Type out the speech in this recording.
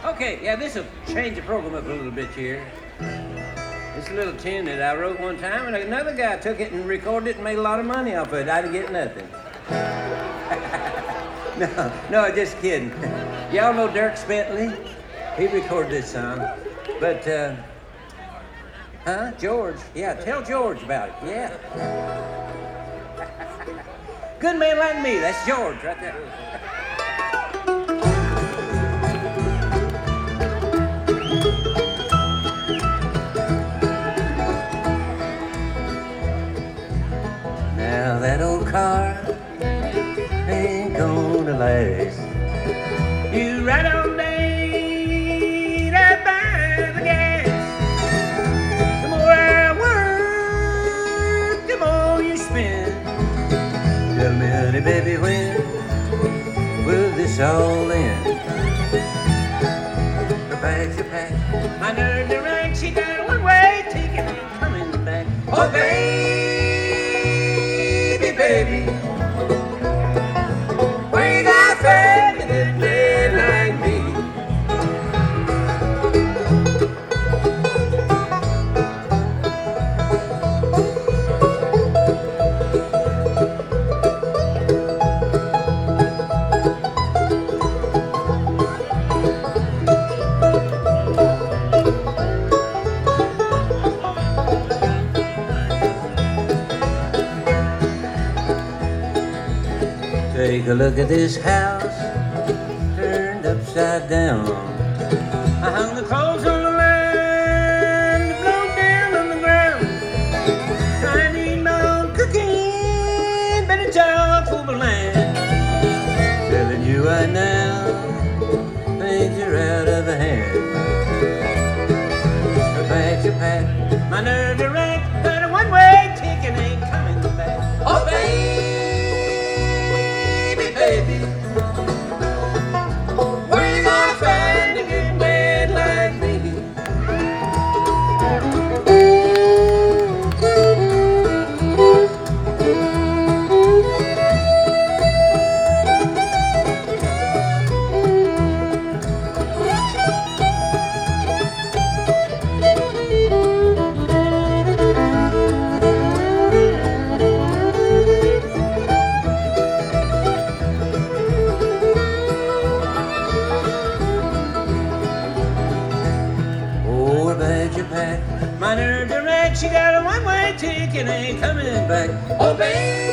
Okay, yeah, this will change the program up a little bit here. It's a little tune that I wrote one time, and another guy took it and recorded it and made a lot of money off of it. I didn't get nothing. No, just kidding. Y'all know Dirk Bentley? He recorded this song. But, George? Yeah, tell George about it, yeah. Good man like me, that's George right there. Now that old car ain't gonna last. You ride all day right by the gas. The more I work, the more you spend. Tell me, honey, baby, when will this all end? Her bags are packed, my nerves are racked. She got a one-way ticket and coming back. Oh, baby, where you got faith in a man like me? Take a look at this house, turned upside down. I hung the clothes on the line, to blow down on the ground. Trying to eat my own cooking, but it's all full of land. Telling you right now, things are out of hand. Her bags are packed, my nerves are racked, but a one-way ticket ain't coming back. Oh, baby, where you gonna find a good man like me? My nerves are racked, she got a one-way ticket, ain't coming back. Oh, baby.